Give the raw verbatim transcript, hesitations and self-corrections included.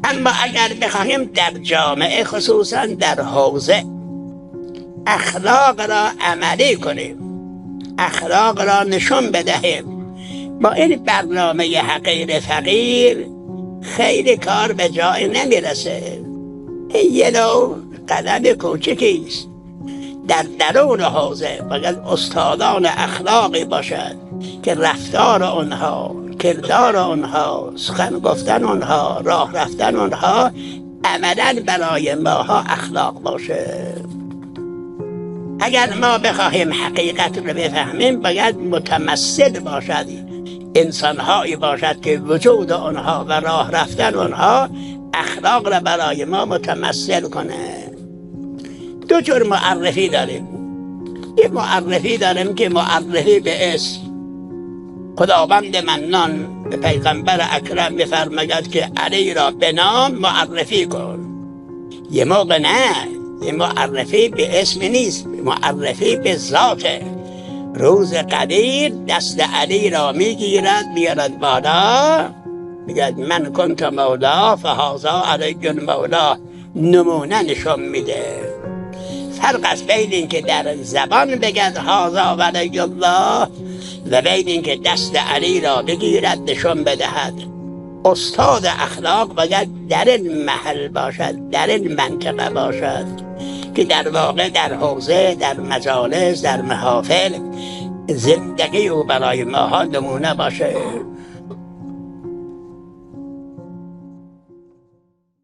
اما اگر بخواهیم در جامعه خصوصا در حوزه اخلاق را عملی کنیم، اخلاق را نشون بدهیم، با این برنامه حقیر فقیر خیلی کار به جای نمیرسه. این یه نوع قدم کوچکی است. در درون حوزه باید استادان اخلاقی باشد که رفتار آنها، کردار آنها، سخن گفتن آنها، راه رفتن آنها عملاً برای ماها اخلاق باشه. اگر ما بخواهیم حقیقت رو بفهمیم باید متمثل باشد، انسانهایی باشد که وجود آنها و راه رفتن آنها اخلاق را برای ما متمثل کنه. دو جور معرفی داریم. یه معرفی داریم که معرفی به اسم. خداوند منان به پیغمبر اکرم می‌فرماید که علی را به نام معرفی کن. یه موقع نه، یه معرفی به اسم نیست، معرفی به ذاته. روز قدیر دست علی را میگیرد میارد بالا، میگد من کنت مولا فهذا علی المولا، نمونه نشون میده. فرق است بین این که در زبان بگد هذا ولی الله و بین این که دست علی را بگیرد نشون بدهد. استاد اخلاق باید در این محل باشد، در این منطقه باشد که در واقع در حوزه، در مجالس، در محافل زندگی او برای ماها نمونه باشه.